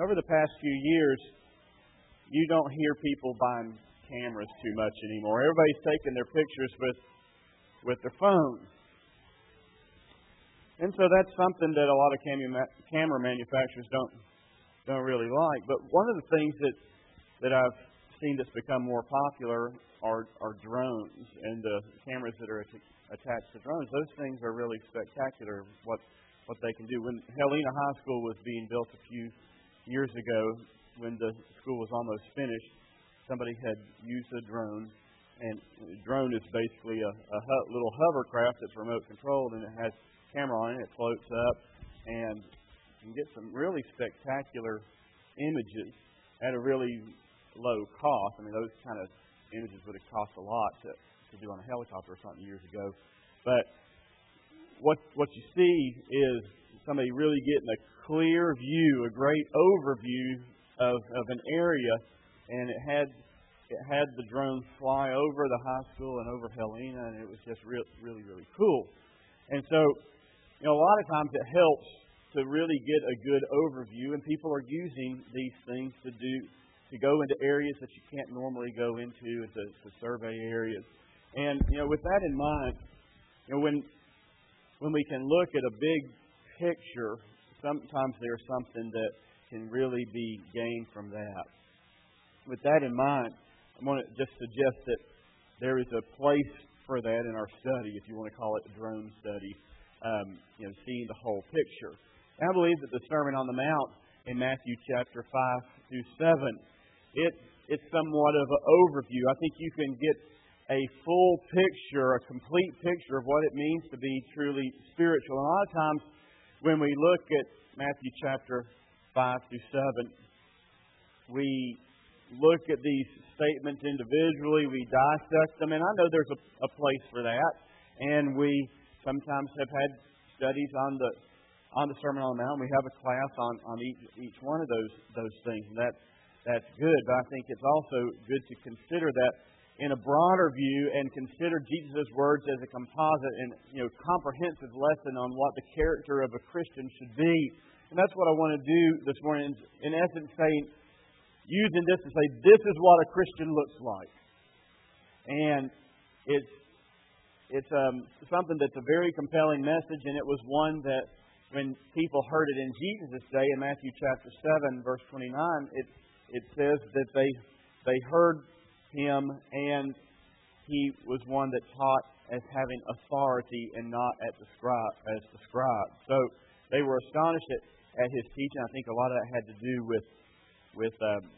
over the past few years, you don't hear people buying cameras too much anymore. Everybody's taking their pictures with their phone. And so that's something that a lot of camera manufacturers don't really like. But one of the things that I've seen that's become more popular are drones and the cameras that are attached to drones. Those things are really spectacular, what they can do. When Helena High School was being built a few years ago, when the school was almost finished, somebody had used a drone. And a drone is basically a little hovercraft that's remote controlled, and it has camera on it. It floats up, and you can get some really spectacular images at a really low cost. I mean, those kind of images would have cost a lot to do on a helicopter or something years ago. But what you see is somebody really getting a clear view, a great overview of an area, and it had the drone fly over the high school and over Helena, and it was just really, really cool. And so, a lot of times it helps to really get a good overview, and people are using these things to go into areas that you can't normally go into, and to survey areas. And with that in mind, when we can look at a big picture, sometimes there's something that can really be gained from that. With that in mind, I want to just suggest that there is a place for that in our study, if you want to call it a drone study, seeing the whole picture. And I believe that the Sermon on the Mount in Matthew chapter 5 through 7, it's somewhat of an overview. I think you can get a full picture, a complete picture of what it means to be truly spiritual. And a lot of times when we look at Matthew chapter 5 through 7, we look at these statements individually, we dissect them, and I know there's a place for that. And we sometimes have had studies on the Sermon on the Mount. We have a class on each one of those things, and that's good. But I think it's also good to consider that in a broader view and consider Jesus' words as a composite and comprehensive lesson on what the character of a Christian should be. And that's what I want to do this morning. In essence, using this to say, this is what a Christian looks like. And it's something that's a very compelling message, and it was one that when people heard it in Jesus' day, in Matthew chapter 7, verse 29, it says that they heard Him, and He was one that taught as having authority and not as the scribe. So they were astonished at His teaching. I think a lot of that had to do with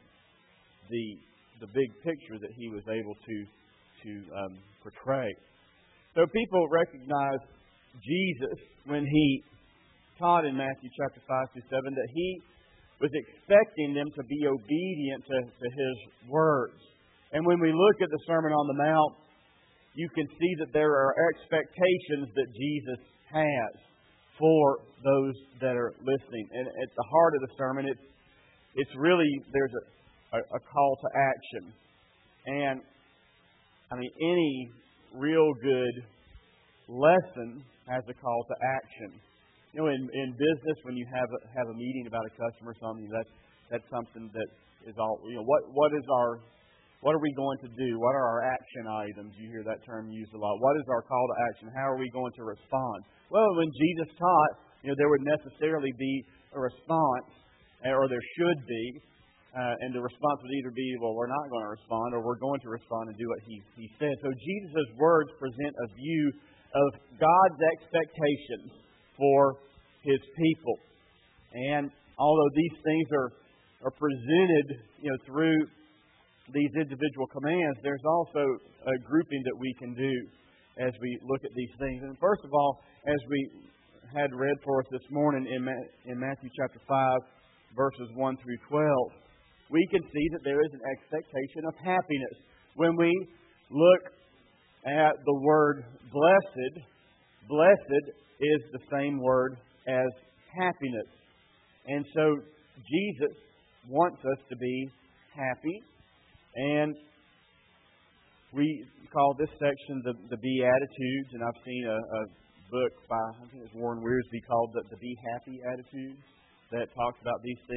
the big picture that He was able to portray. So people recognized Jesus when He taught in Matthew chapter 5 through 7 that He was expecting them to be obedient to His words. And when we look at the Sermon on the Mount, you can see that there are expectations that Jesus has for those that are listening. And at the heart of the sermon, it's really, there's a call to action. And any real good lesson has a call to action. In business, when you have a meeting about a customer or something, that's something that is all. What are we going to do? What are our action items? You hear that term used a lot. What is our call to action? How are we going to respond? Well, when Jesus taught, there would necessarily be a response, or there should be. And the response would either be, well, we're not going to respond, or we're going to respond and do what He said. So Jesus' words present a view of God's expectations for His people. And although these things are presented, through these individual commands, there's also a grouping that we can do as we look at these things. And first of all, as we had read for us this morning in Matthew chapter 5, verses 1 through 12, we can see that there is an expectation of happiness. When we look at the word blessed is the same word as happiness. And so Jesus wants us to be happy. And we call this section the Beatitudes. And I've seen a book by, I think it's Warren Wiersbe, called the Be Happy Attitude, that talks about these things.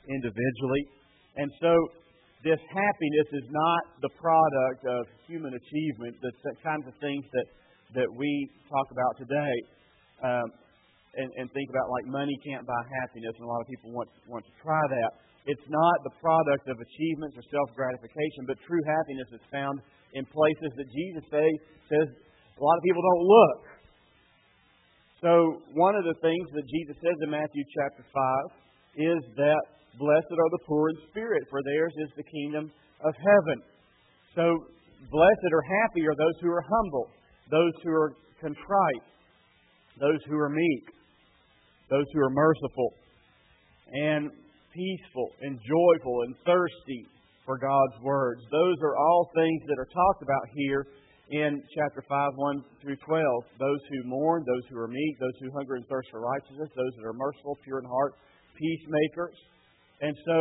individually. And so this happiness is not the product of human achievement, the kinds of things that we talk about today and think about, like money can't buy happiness, and a lot of people want to try that. It's not the product of achievements or self-gratification, but true happiness is found in places that Jesus says a lot of people don't look. So one of the things that Jesus says in Matthew chapter 5 is that blessed are the poor in spirit, for theirs is the kingdom of heaven. So blessed or happy are those who are humble, those who are contrite, those who are meek, those who are merciful, and peaceful and joyful and thirsty for God's words. Those are all things that are talked about here in chapter 5, 1 through 12. Those who mourn, those who are meek, those who hunger and thirst for righteousness, those that are merciful, pure in heart, peacemakers. And so,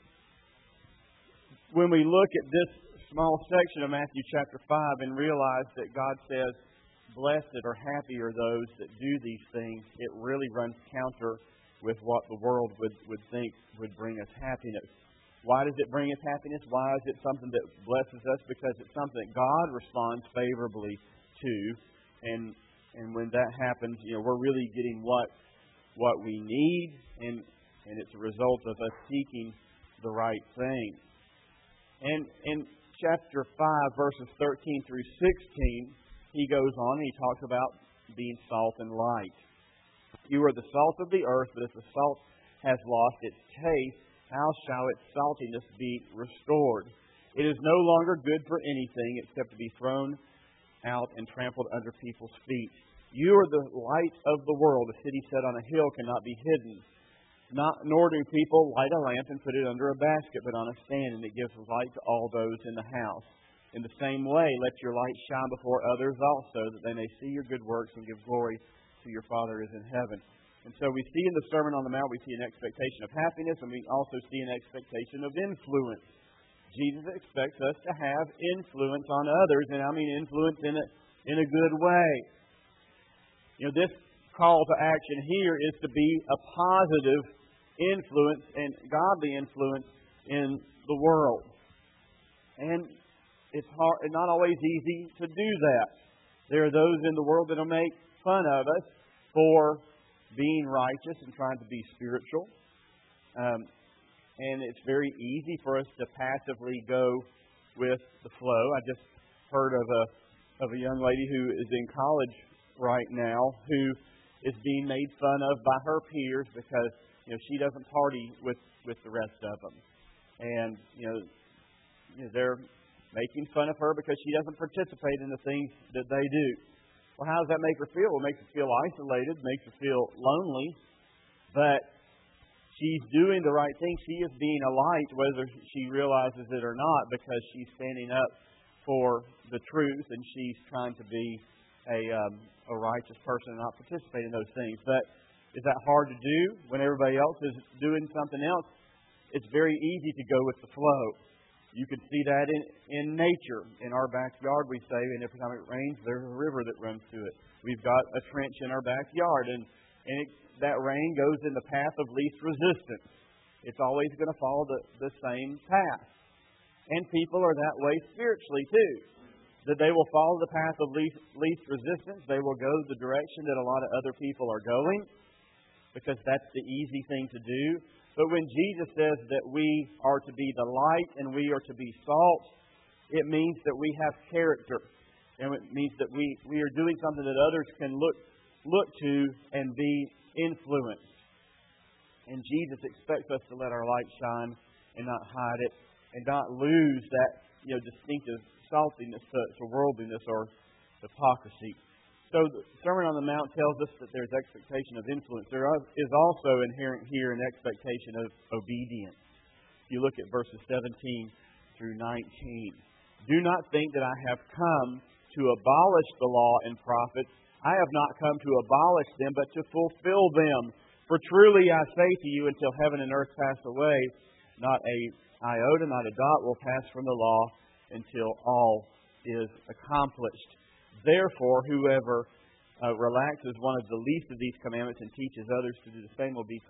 when we look at this small section of Matthew chapter 5 and realize that God says, blessed or happy are those that do these things, it really runs counter with what the world would think would bring us happiness. Why does it bring us happiness? Why is it something that blesses us? Because it's something that God responds favorably to. And when that happens, we're really getting what we need, and it's a result of us seeking the right thing. And in chapter 5, verses 13 through 16, he goes on and he talks about being salt and light. You are the salt of the earth, but if the salt has lost its taste, how shall its saltiness be restored? It is no longer good for anything except to be thrown out and trampled under people's feet. You are the light of the world. A city set on a hill cannot be hidden. Nor do people light a lamp and put it under a basket, but on a stand, and it gives light to all those in the house. In the same way, let your light shine before others also, that they may see your good works and give glory to your Father who is in heaven. And so we see in the Sermon on the Mount, we see an expectation of happiness, and we also see an expectation of influence. Jesus expects us to have influence on others, and I mean influence in a good way. This call to action here is to be a positive influence and godly influence in the world. And it's not always easy to do that. There are those in the world that will make fun of us for being righteous and trying to be spiritual. And it's very easy for us to passively go with the flow. I just heard of a young lady who is in college right now who is being made fun of by her peers because she doesn't party with the rest of them. And they're making fun of her because she doesn't participate in the things that they do. Well, how does that make her feel? Well, it makes her feel isolated, makes her feel lonely. But she's doing the right thing. She is being a light, whether she realizes it or not, because she's standing up for the truth and she's trying to be a righteous person and not participate in those things. But is that hard to do when everybody else is doing something else? It's very easy to go with the flow. You can see that in nature. In our backyard, we say, and every time it rains, there's a river that runs through it. We've got a trench in our backyard, and that rain goes in the path of least resistance. It's always going to follow the same path. And people are that way spiritually, too. That they will follow the path of least resistance. They will go the direction that a lot of other people are going, because that's the easy thing to do. But when Jesus says that we are to be the light and we are to be salt, it means that we have character. And it means that we are doing something that others can look to and be influenced. And Jesus expects us to let our light shine and not hide it and not lose that distinctive saltiness to worldliness or hypocrisy. So the Sermon on the Mount tells us that there's expectation of influence. There is also inherent here an expectation of obedience. If you look at verses 17 through 19. Do not think that I have come to abolish the law and prophets. I have not come to abolish them, but to fulfill them. For truly I say to you, until heaven and earth pass away, not a iota, not a dot will pass from the law until all is accomplished. Therefore, whoever relaxes one of the least of these commandments and teaches others to do the same will be called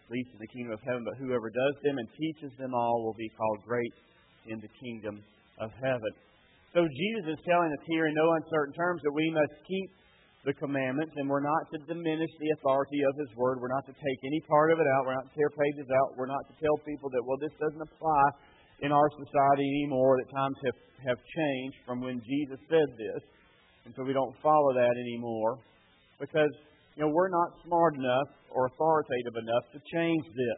least in the kingdom of heaven, but whoever does them and teaches them all will be called great in the kingdom of heaven. So Jesus is telling us here in no uncertain terms that we must keep the commandments, and we're not to diminish the authority of His Word. We're not to take any part of it out. We're not to tear pages out. We're not to tell people that, well, this doesn't apply in our society anymore, that times have changed from when Jesus said this. And so we don't follow that anymore because, we're not smart enough or authoritative enough to change this.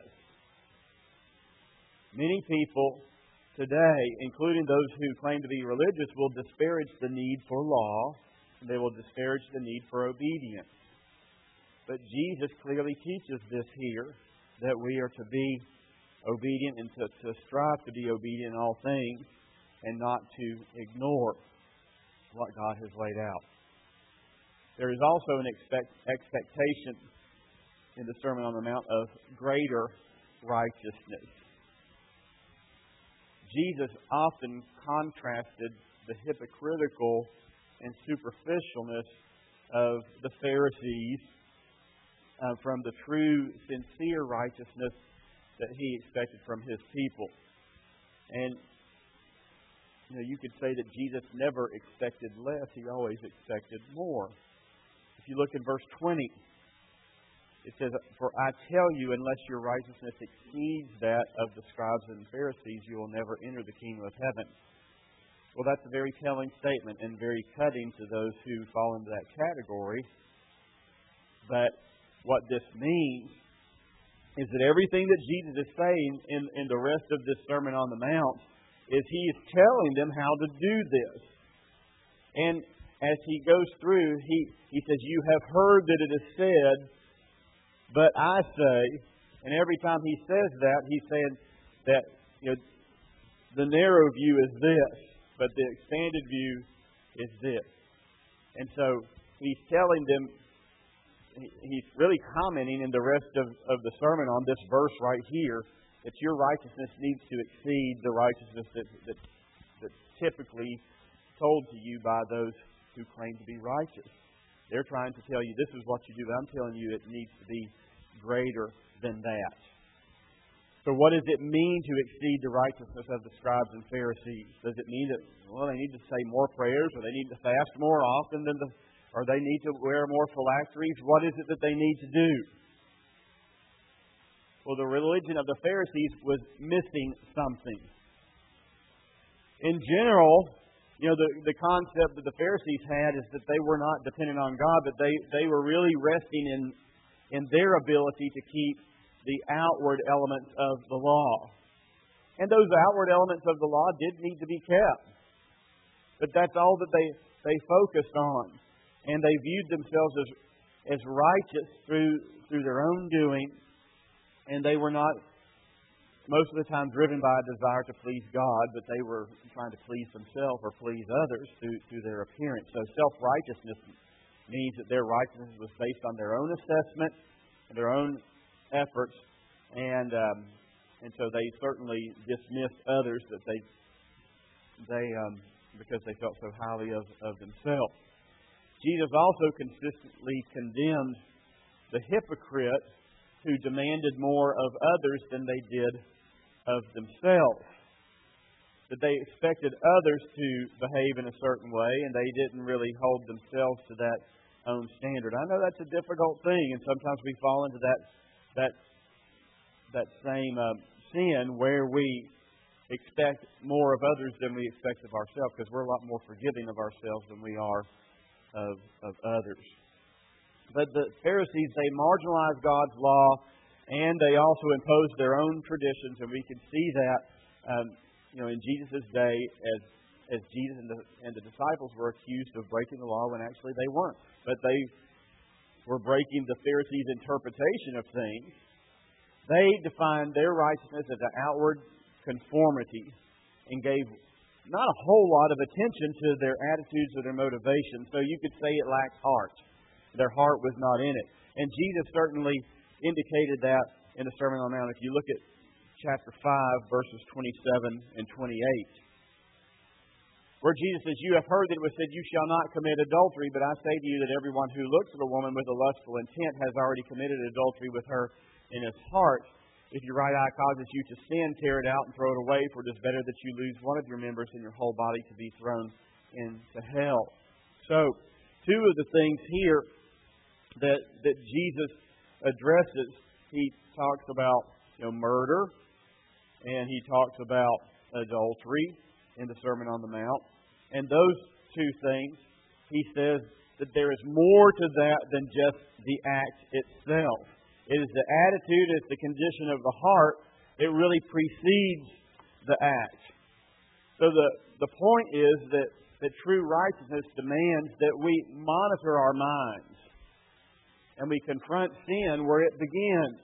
Many people today, including those who claim to be religious, will disparage the need for law. And they will disparage the need for obedience. But Jesus clearly teaches this here, that we are to be obedient and to strive to be obedient in all things and not to ignore what God has laid out. There is also an expectation in the Sermon on the Mount of greater righteousness. Jesus often contrasted the hypocritical and superficialness of the Pharisees from the true, sincere righteousness that He expected from His people. And you could say that Jesus never expected less. He always expected more. If you look in verse 20, it says, "For I tell you, unless your righteousness exceeds that of the scribes and Pharisees, you will never enter the kingdom of heaven." Well, that's a very telling statement and very cutting to those who fall into that category. But what this means is that everything that Jesus is saying in the rest of this Sermon on the Mount is He is telling them how to do this. And as He goes through, He says, "You have heard that it is said, but I say," and every time He says that, He's saying that the narrow view is this, but the expanded view is this. And so He's telling them, He's really commenting in the rest of the sermon on this verse right here, that your righteousness needs to exceed the righteousness that's typically told to you by those who claim to be righteous. They're trying to tell you this is what you do, but I'm telling you it needs to be greater than that. So what does it mean to exceed the righteousness of the scribes and Pharisees? Does it mean that, they need to say more prayers, or they need to fast more often or they need to wear more phylacteries? What is it that they need to do? Well, the religion of the Pharisees was missing something. In general, the concept that the Pharisees had is that they were not dependent on God, but they were really resting in their ability to keep the outward elements of the law. And those outward elements of the law did need to be kept. But that's all that they focused on. And they viewed themselves as righteous through their own doing. And they were not, most of the time, driven by a desire to please God, but they were trying to please themselves or please others through their appearance. So self-righteousness means that their righteousness was based on their own assessment and their own efforts, and so they certainly dismissed others that they because they felt so highly of themselves. Jesus also consistently condemned the hypocrite who demanded more of others than they did of themselves. That they expected others to behave in a certain way, and they didn't really hold themselves to that own standard. I know that's a difficult thing, and sometimes we fall into that same sin where we expect more of others than we expect of ourselves, because we're a lot more forgiving of ourselves than we are of others. But the Pharisees, they marginalized God's law, and they also imposed their own traditions, and we can see that in Jesus' day as Jesus and the disciples were accused of breaking the law when actually they weren't. But they were breaking the Pharisees' interpretation of things. They defined their righteousness as an outward conformity and gave not a whole lot of attention to their attitudes or their motivations. So you could say it lacked heart. Their heart was not in it. And Jesus certainly indicated that in the Sermon on the Mount. If you look at chapter 5, verses 27 and 28, where Jesus says, "You have heard that it was said, 'You shall not commit adultery,' but I say to you that everyone who looks at a woman with a lustful intent has already committed adultery with her in his heart, if your right eye causes you to sin, tear it out and throw it away, for it is better that you lose one of your members than your whole body to be thrown into hell. So, two of the things here that Jesus addresses, he talks about murder, and he talks about adultery in the Sermon on the Mount. And those two things, he says that there is more to that than just the act itself. It is the attitude, it's the condition of the heart. It really precedes the act. So the point is that true righteousness demands that we monitor our minds and we confront sin where it begins.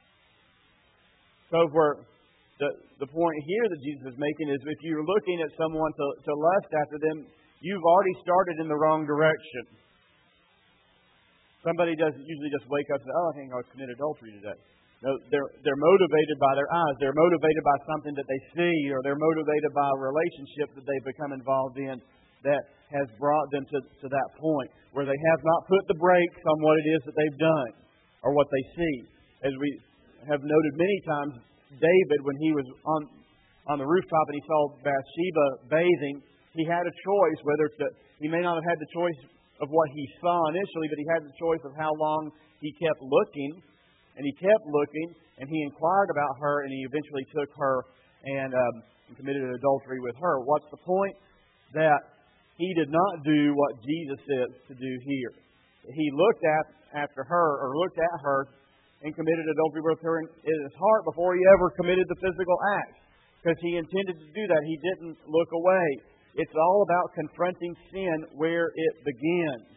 So for the point here that Jesus is making is if you're looking at someone to lust after them, you've already started in the wrong direction. Somebody doesn't usually just wake up and say, I think I'll commit adultery today. No, they're motivated by their eyes. They're motivated by something that they see, or they're motivated by a relationship that they've become involved in that has brought them to that point where they have not put the brakes on what it is that they've done or what they see. As we have noted many times, David, when he was on the rooftop and he saw Bathsheba bathing, he had a choice he may not have had the choice of what he saw initially, but he had the choice of how long he kept looking. And he kept looking, and he inquired about her, and he eventually took her and committed adultery with her. What's the point? That he did not do what Jesus says to do here. He looked after her, or looked at her, and committed adultery with her in his heart before he ever committed the physical act. Because he intended to do that. He didn't look away. It's all about confronting sin where it begins.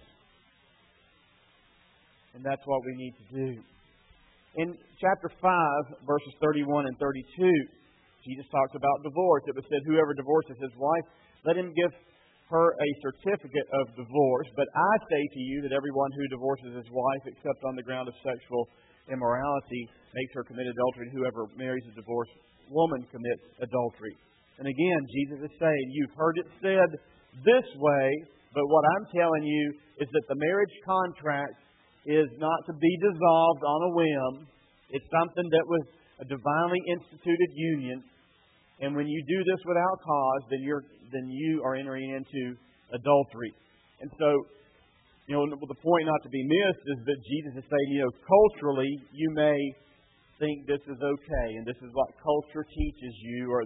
And that's what we need to do. In chapter 5, verses 31 and 32, Jesus talks about divorce. It was said, whoever divorces his wife, let him give her a certificate of divorce. But I say to you that everyone who divorces his wife, except on the ground of sexual immorality, makes her commit adultery, and whoever marries a divorced woman commits adultery. And again, Jesus is saying, you've heard it said this way, but what I'm telling you is that the marriage contract is not to be dissolved on a whim. It's something that was a divinely instituted union. And when you do this without cause, then you are entering into adultery. And so, the point not to be missed is that Jesus is saying, culturally, you may think this is okay, and this is what culture teaches you, or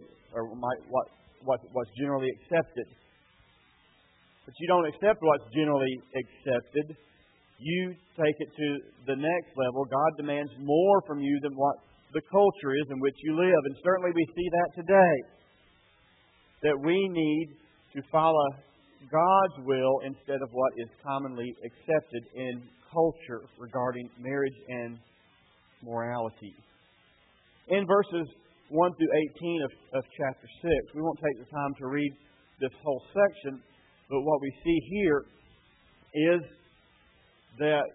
what's generally accepted. But you don't accept what's generally accepted. You take it to the next level. God demands more from you than what the culture is in which you live. And certainly we see that today. That we need to follow God's will instead of what is commonly accepted in culture regarding marriage and morality. In verses 1 through 18 of chapter 6, we won't take the time to read this whole section, but what we see here is that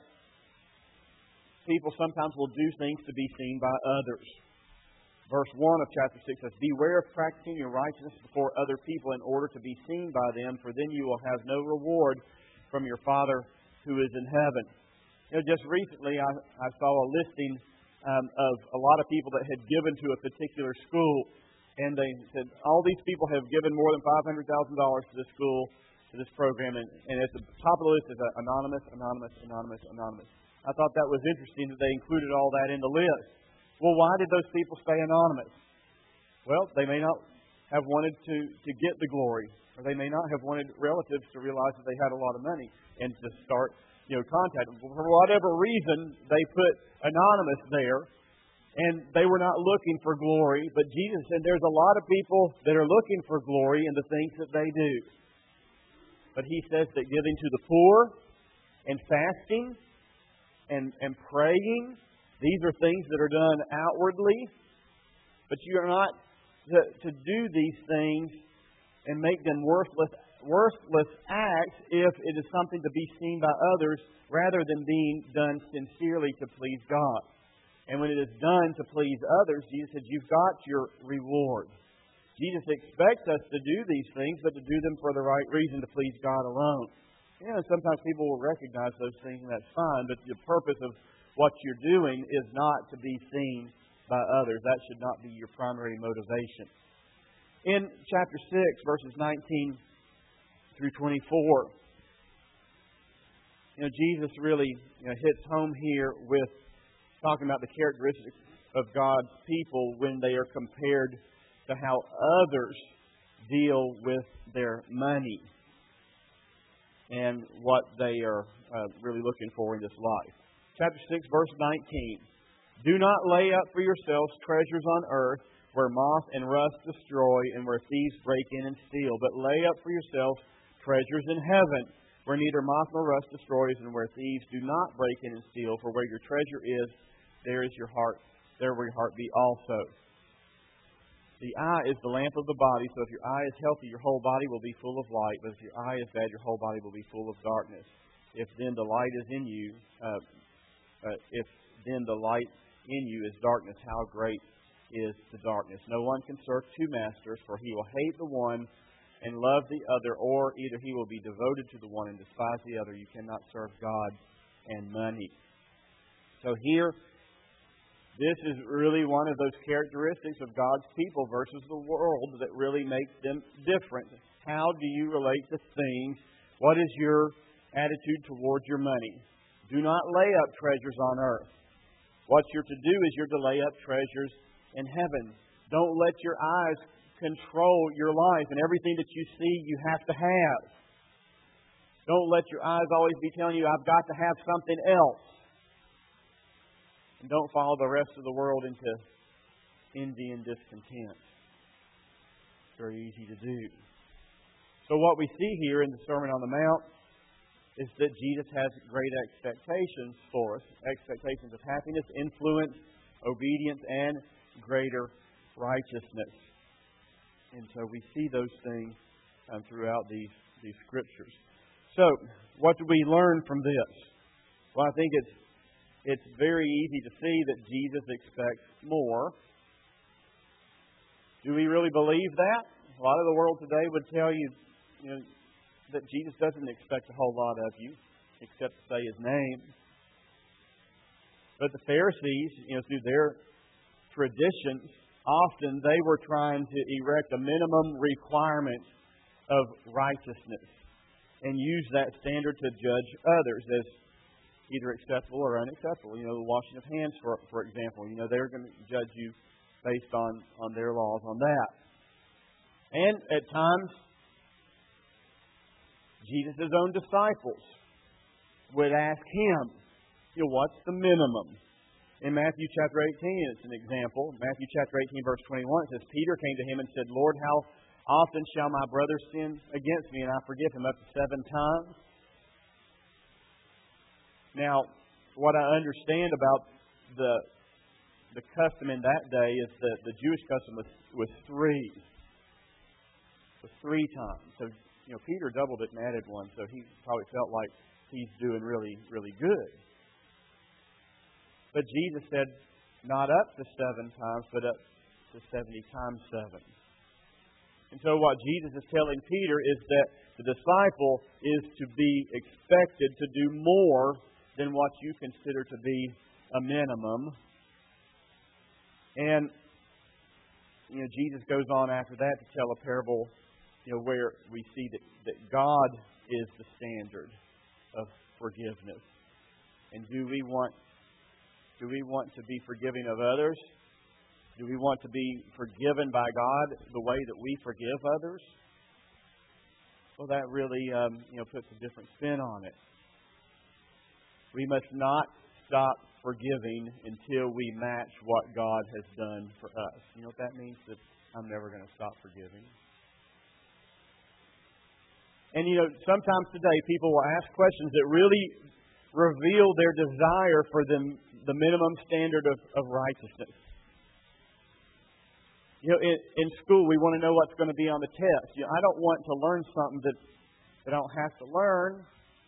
people sometimes will do things to be seen by others. Verse 1 of chapter 6 says, beware of practicing your righteousness before other people in order to be seen by them, for then you will have no reward from your Father who is in heaven. Just recently I saw a listing of a lot of people that had given to a particular school, and they said, all these people have given more than $500,000 to this school, to this program, and at the top of the list is anonymous, anonymous, anonymous, anonymous. I thought that was interesting that they included all that in the list. Well, why did those people stay anonymous? Well, they may not have wanted to get the glory, or they may not have wanted relatives to realize that they had a lot of money and to start contact. For whatever reason, they put anonymous there, and they were not looking for glory. But Jesus said there's a lot of people that are looking for glory in the things that they do. But He says that giving to the poor and fasting and praying, these are things that are done outwardly. But you are not to do these things and make them worthless acts if it is something to be seen by others rather than being done sincerely to please God. And when it is done to please others, Jesus said, you've got your reward. Jesus expects us to do these things, but to do them for the right reason, to please God alone. Sometimes people will recognize those things, and that's fine, but the purpose what you're doing is not to be seen by others. That should not be your primary motivation. In chapter 6, verses 19 through 24, Jesus really hits home here with talking about the characteristics of God's people when they are compared to how others deal with their money and what they are really looking for in this life. Chapter 6, verse 19. Do not lay up for yourselves treasures on earth, where moth and rust destroy and where thieves break in and steal. But lay up for yourselves treasures in heaven, where neither moth nor rust destroys and where thieves do not break in and steal. For where your treasure is, there is your heart. There will your heart be also. The eye is the lamp of the body, so if your eye is healthy, your whole body will be full of light. But if your eye is bad, your whole body will be full of darkness. If then the light is in you, if then the light in you is darkness, how great is the darkness? No one can serve two masters, for he will hate the one and love the other, or either he will be devoted to the one and despise the other. You cannot serve God and money. So here, this is really one of those characteristics of God's people versus the world that really makes them different. How do you relate to things? What is your attitude towards your money? Do not lay up treasures on earth. What you're to do is you're to lay up treasures in heaven. Don't let your eyes control your life, and everything that you see you have to have. Don't let your eyes always be telling you, I've got to have something else. And don't follow the rest of the world into envy and discontent. It's very easy to do. So what we see here in the Sermon on the Mount is that Jesus has great expectations for us. Expectations of happiness, influence, obedience, and greater righteousness. And so we see those things throughout these Scriptures. So, what do we learn from this? Well, I think it's very easy to see that Jesus expects more. Do we really believe that? A lot of the world today would tell you, that Jesus doesn't expect a whole lot of you, except to say His name. But the Pharisees, through their traditions, often they were trying to erect a minimum requirement of righteousness and use that standard to judge others as either acceptable or unacceptable. The washing of hands, for example. They're going to judge you based on their laws on that. And at times, Jesus' own disciples would ask Him, what's the minimum? In Matthew chapter 18, it's an example. Matthew chapter 18, verse 21, it says, Peter came to Him and said, Lord, how often shall my brother sin against me, and I forgive him? Up to 7 times? Now, what I understand about the custom in that day is that the Jewish custom was 3. It was 3 times. So, Peter doubled it and added 1, so he probably felt like he's doing really, really good. But Jesus said, not up to 7 times, but up to 70 times 7. And so what Jesus is telling Peter is that the disciple is to be expected to do more than what you consider to be a minimum. And, Jesus goes on after that to tell a parable, where we see that God is the standard of forgiveness. And do we want to be forgiving of others? Do we want to be forgiven by God the way that we forgive others? Well, that really puts a different spin on it. We must not stop forgiving until we match what God has done for us. You know what that means? That I'm never going to stop forgiving. And sometimes today people will ask questions that really reveal their desire for the minimum standard of righteousness. In school, we want to know what's going to be on the test. I don't want to learn something that I don't have to learn.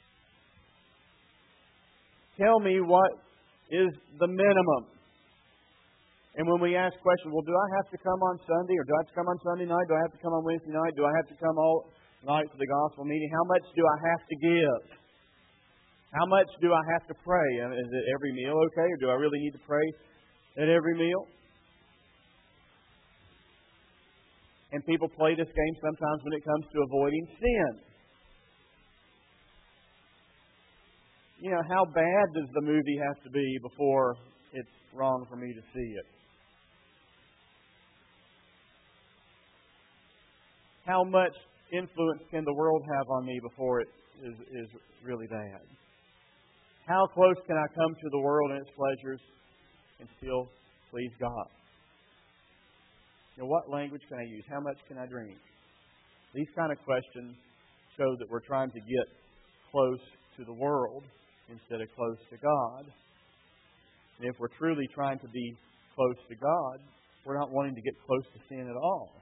Tell me what is the minimum. And when we ask questions, well, do I have to come on Sunday, or do I have to come on Sunday night? Do I have to come on Wednesday night? Do I have to come all night to the gospel meeting? How much do I have to give? How much do I have to pray? Is it every meal okay, or do I really need to pray at every meal? And people play this game sometimes when it comes to avoiding sin. You know, how bad does the movie have to be before it's wrong for me to see it? How much influence can the world have on me before it is really bad? How close can I come to the world and its pleasures and still please God? You know, what language can I use? How much can I drink? These kind of questions show that we're trying to get close to the world instead of close to God. And if we're truly trying to be close to God, we're not wanting to get close to sin at all.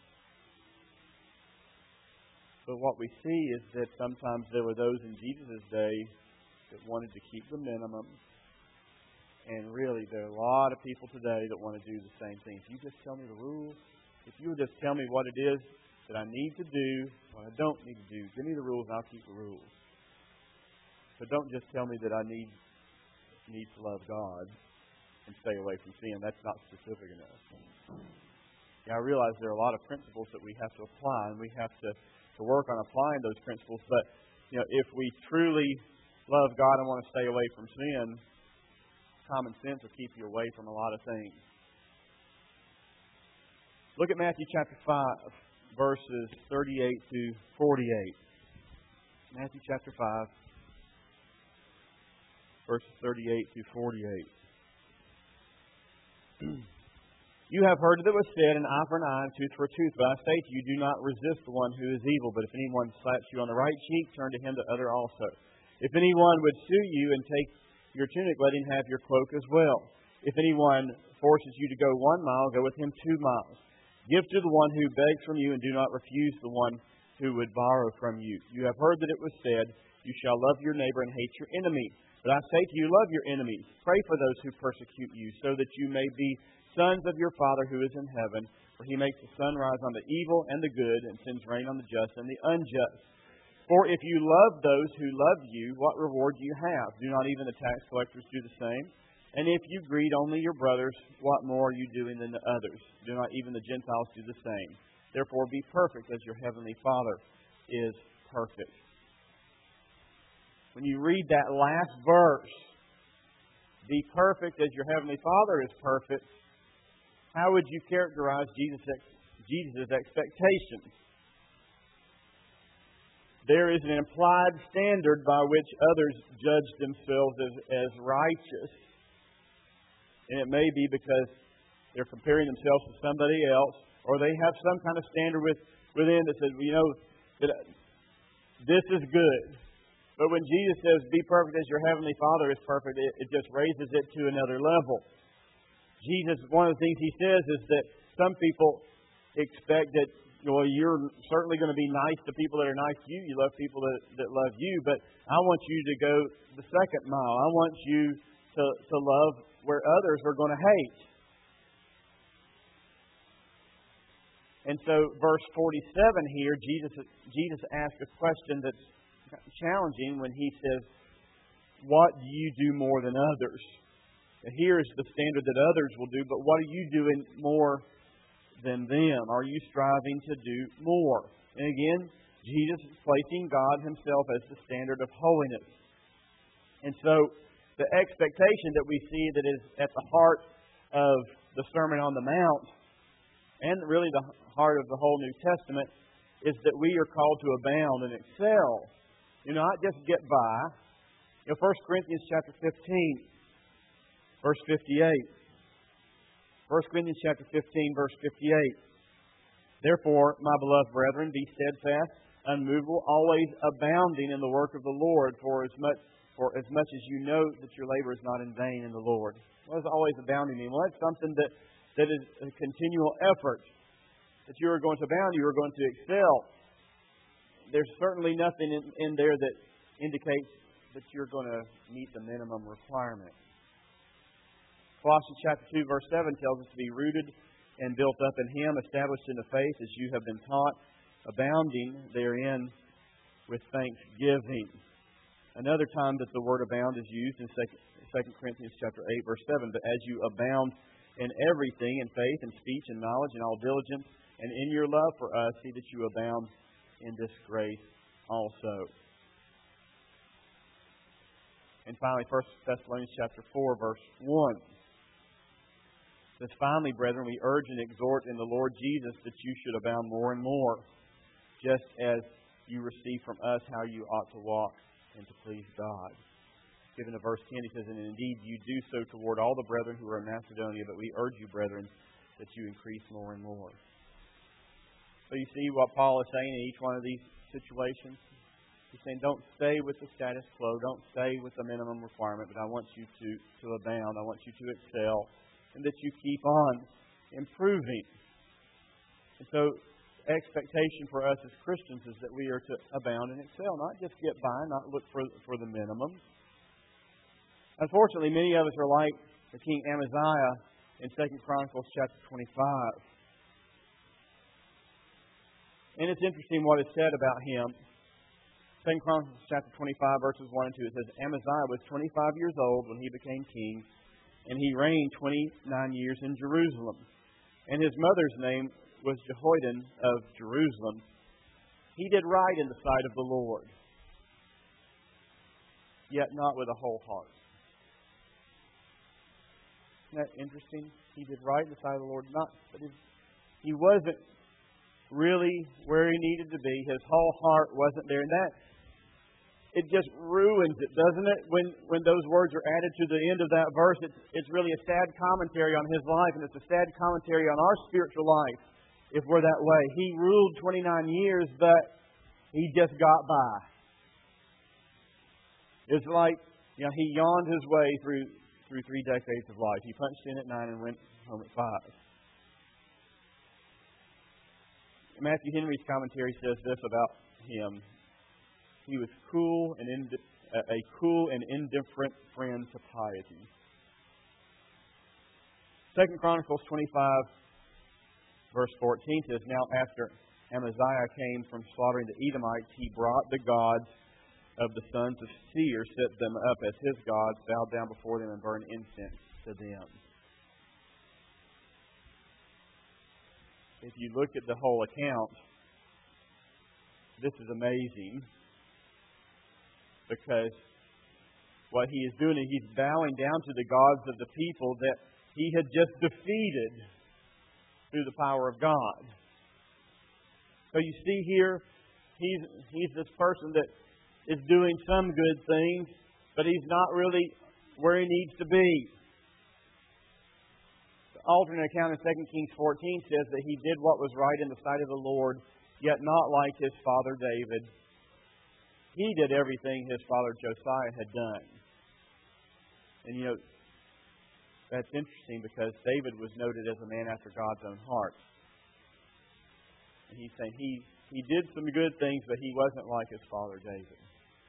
But what we see is that sometimes there were those in Jesus' day that wanted to keep the minimum. And really, there are a lot of people today that want to do the same thing. If you just tell me the rules, if you would just tell me what it is that I need to do, what I don't need to do, give me the rules and I'll keep the rules. But don't just tell me that I need to love God and stay away from sin. That's not specific enough. Yeah, I realize there are a lot of principles that we have to apply, and we have to work on applying those principles. But you know, if we truly love God and want to stay away from sin, common sense will keep you away from a lot of things. Look at Matthew chapter 5, verses 38 to 48. Matthew chapter 5, verses 38 to 48. You have heard that it was said, an eye for an eye, and tooth for a tooth. But I say to you, do not resist the one who is evil. But if anyone slaps you on the right cheek, turn to him the other also. If anyone would sue you and take your tunic, let him have your cloak as well. If anyone forces you to go 1 mile, go with him 2 miles. Give to the one who begs from you, and do not refuse the one who would borrow from you. You have heard that it was said, you shall love your neighbor and hate your enemy. But I say to you, love your enemies. Pray for those who persecute you, so that you may be sons of your Father who is in heaven. For he makes the sun rise on the evil and the good, and sends rain on the just and the unjust. For if you love those who love you, what reward do you have? Do not even the tax collectors do the same? And if you greet only your brothers, what more are you doing than the others? Do not even the Gentiles do the same? Therefore be perfect as your heavenly Father is perfect. When you read that last verse, be perfect as your heavenly Father is perfect, how would you characterize Jesus' expectations? There is an implied standard by which others judge themselves as righteous. And it may be because they're comparing themselves to somebody else, or they have some kind of standard within that says, you know, that this is good. But when Jesus says, be perfect as your heavenly Father is perfect, it just raises it to another level. Jesus, one of the things He says is that some people expect that, well, you're certainly going to be nice to people that are nice to you. You love people that love you. But I want you to go the second mile. I want you to love where others are going to hate. And so verse 47 here, Jesus asks a question that's challenging when He says, what do you do more than others? Here is the standard that others will do, but what are you doing more than them? Are you striving to do more? And again, Jesus is placing God Himself as the standard of holiness. And so the expectation that we see that is at the heart of the Sermon on the Mount, and really the heart of the whole New Testament, is that we are called to abound and excel. You know, not just get by. You know, 1 Corinthians chapter 15, verse 58. 1 Corinthians chapter 15, verse 58. Therefore, my beloved brethren, be steadfast, unmovable, always abounding in the work of the Lord, for as much as you know that your labor is not in vain in the Lord. What does always abounding mean? Well, it's something that is a continual effort. That you are going to abound, you are going to excel. There's certainly nothing in there that indicates that you're going to meet the minimum requirement. Colossians chapter 2, verse 7 tells us to be rooted and built up in Him, established in the faith as you have been taught, abounding therein with thanksgiving. Another time that the word abound is used in 2 Corinthians chapter 8, verse 7. But as you abound in everything, in faith and speech and knowledge and all diligence, and in your love for us, see that you abound in this grace also. And finally, 1 Thessalonians chapter 4, verse 1. It says, finally, brethren, we urge and exhort in the Lord Jesus that you should abound more and more, just as you receive from us how you ought to walk and to please God. Given to verse 10, he says, and indeed you do so toward all the brethren who are in Macedonia, but we urge you, brethren, that you increase more and more. So you see what Paul is saying in each one of these situations? He's saying, don't stay with the status quo, don't stay with the minimum requirement, but I want you to abound, I want you to excel, and that you keep on improving. And so, expectation for us as Christians is that we are to abound and excel, not just get by, not look for the minimum. Unfortunately, many of us are like the King Amaziah in 2 Chronicles chapter 25. And it's interesting what is said about him. 2 Chronicles chapter 25, verses 1 and 2, it says, Amaziah was 25 years old when he became king, and he reigned 29 years in Jerusalem. And his mother's name was Jehoiadan of Jerusalem. He did right in the sight of the Lord, yet not with a whole heart. Isn't that interesting? He did right in the sight of the Lord, but he wasn't really where he needed to be. His whole heart wasn't there. And that, it just ruins it, doesn't it? When those words are added to the end of that verse, it's really a sad commentary on his life, and it's a sad commentary on our spiritual life if we're that way. He ruled 29 years, but he just got by. It's like, he yawned his way through 3 decades of life. He punched in at 9 and went home at 5. Matthew Henry's commentary says this about him. He was a cool and indifferent friend to piety. 2 Chronicles 25, verse 14 says, now after Amaziah came from slaughtering the Edomites, he brought the gods of the sons of Seir, set them up as his gods, bowed down before them, and burned incense to them. If you look at the whole account, this is amazing, because what he is doing is he's bowing down to the gods of the people that he had just defeated through the power of God. So you see here, he's this person that is doing some good things, but he's not really where he needs to be. The alternate account in 2 Kings 14 says that he did what was right in the sight of the Lord, yet not like his father David. He did everything his father Josiah had done. And that's interesting because David was noted as a man after God's own heart. And he's saying he did some good things, but he wasn't like his father David.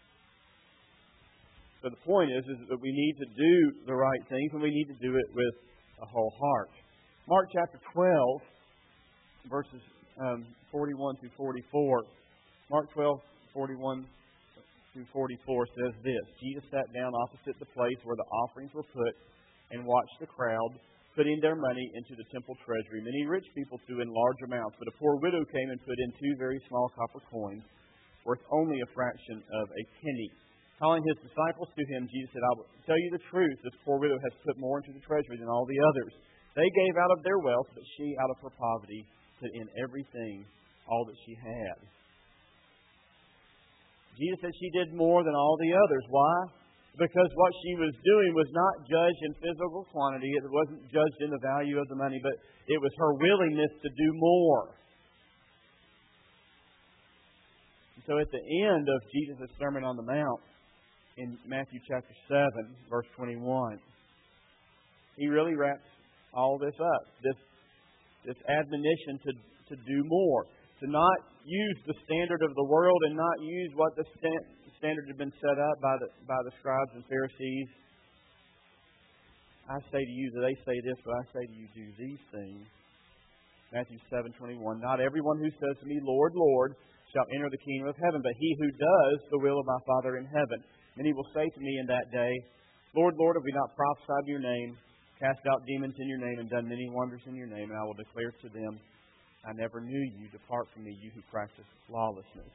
So the point is that we need to do the right things, and we need to do it with a whole heart. Mark chapter 12, verses 41 through 44. Mark 12, 41 through 44 says this: Jesus sat down opposite the place where the offerings were put and watched the crowd putting their money into the temple treasury. Many rich people threw in large amounts, but a poor widow came and put in 2 very small copper coins, worth only a fraction of a penny. Calling his disciples to him, Jesus said, I will tell you the truth, this poor widow has put more into the treasury than all the others. They gave out of their wealth, but she, out of her poverty, put in everything, all that she had. Jesus said she did more than all the others. Why? Because what she was doing was not judged in physical quantity. It wasn't judged in the value of the money, but it was her willingness to do more. And so at the end of Jesus' Sermon on the Mount, in Matthew chapter 7, verse 21, he really wraps all this up. This admonition to do more. To not use the standard of the world and not use what the standard had been set up by the scribes and Pharisees. I say to you, they say this, but I say to you, do these things. Matthew 7:21. Not everyone who says to me, Lord, Lord, shall enter the kingdom of heaven, but he who does the will of my Father in heaven. Many will say to me in that day, Lord, Lord, have we not prophesied in your name, cast out demons in your name, and done many wonders in your name? And I will declare to them, I never knew you. Depart from me, you who practice lawlessness.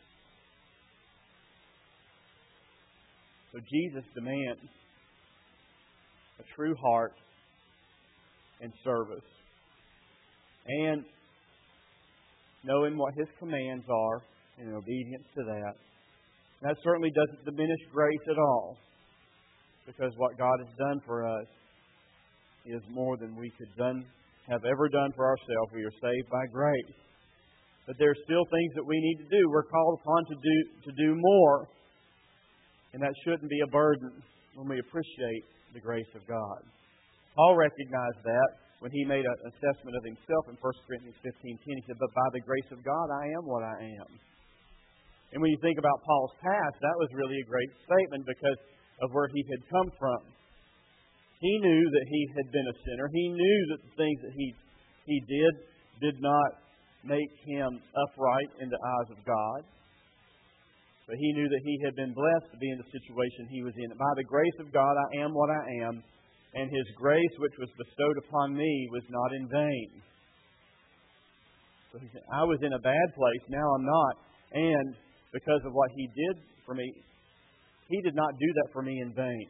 So Jesus demands a true heart and service. And knowing what His commands are and in obedience to that. That certainly doesn't diminish grace at all, because what God has done for us is more than we could have ever done for ourselves. We are saved by grace. But there are still things that we need to do. We're called upon to do more. And that shouldn't be a burden when we appreciate the grace of God. Paul recognized that when he made an assessment of himself in 1 Corinthians 15:10. He said, but by the grace of God, I am what I am. And when you think about Paul's past, that was really a great statement because of where he had come from. He knew that he had been a sinner. He knew that the things that he did not make him upright in the eyes of God. But he knew that he had been blessed to be in the situation he was in. By the grace of God, I am what I am. And His grace, which was bestowed upon me, was not in vain. So he said, I was in a bad place, now I'm not. And because of what He did for me, He did not do that for me in vain.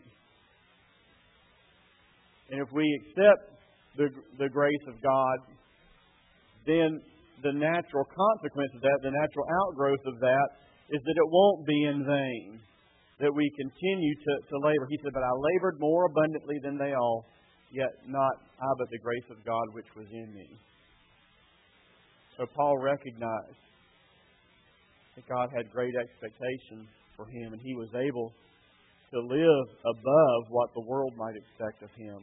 And if we accept the grace of God, then the natural consequence of that, the natural outgrowth of that, is that it won't be in vain. That we continue to labor. He said, but I labored more abundantly than they all, yet not I, but the grace of God which was in me. So Paul recognized that God had great expectations for him, and he was able to live above what the world might expect of him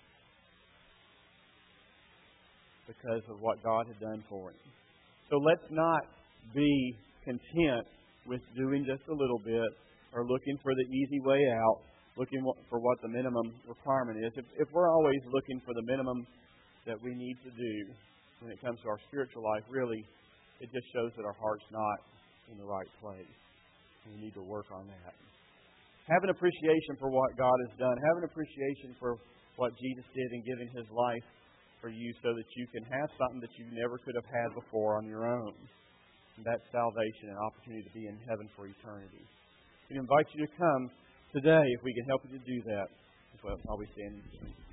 because of what God had done for him. So let's not be content with doing just a little bit, or looking for the easy way out, looking for what the minimum requirement is. If we're always looking for the minimum that we need to do when it comes to our spiritual life, really, it just shows that our heart's not in the right place. We need to work on that. Have an appreciation for what God has done. Have an appreciation for what Jesus did in giving His life for you so that you can have something that you never could have had before on your own. And that's salvation, an opportunity to be in heaven for eternity. We invite you to come today if we can help you to do that. That's what I'll be standing.